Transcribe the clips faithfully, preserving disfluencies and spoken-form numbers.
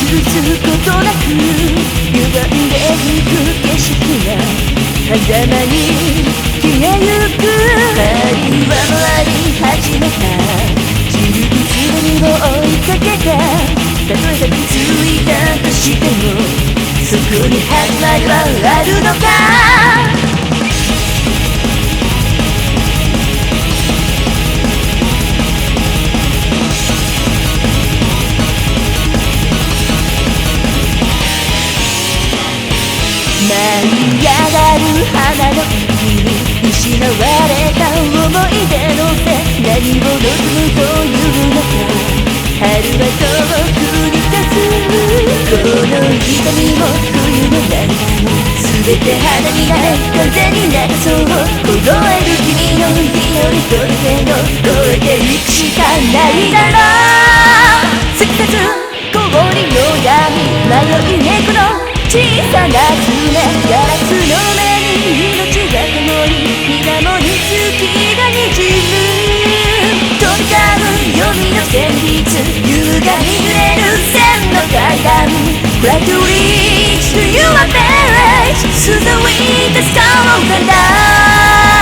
すことなく歪んでゆく景色が狭間に消えゆく。針は回り始めた。散る薄波を追いかけた。たとえたどり着いたとしてもそこに始まりはあるのか。舞い上がる花の海に失われた思い出のせ何を望むというのか。春は遠くに立つ。この痛みも冬の涙も全て花にない風になる。そう凍える君の祈り届けの越えていくしかないだろう。過ぎたず氷の闇迷い猫の小さな爪、ガラスの目に命が灯り水面に月がにじむ。飛び交う黄泉の旋律、優雅に揺れる線の階段。 Try to reach to your village through the wind the star of the night。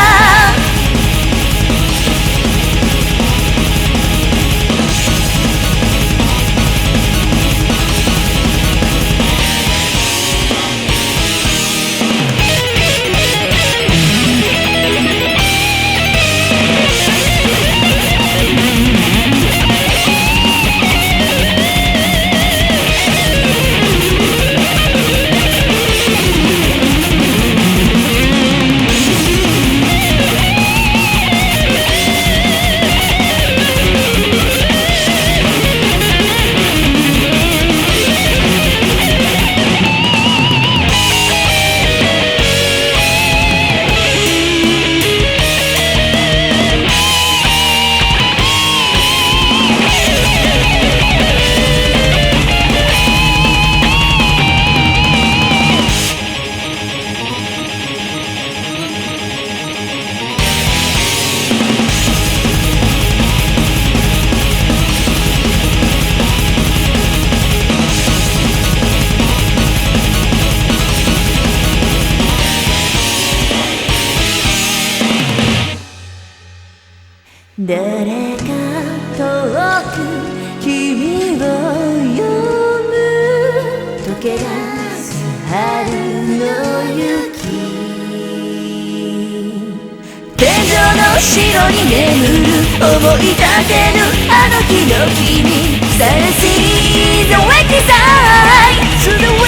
誰か遠く君を呼ぶ。溶け出す春の雪。天井の城に眠る思い立てるあの日の君。 Silence is the wake desire through the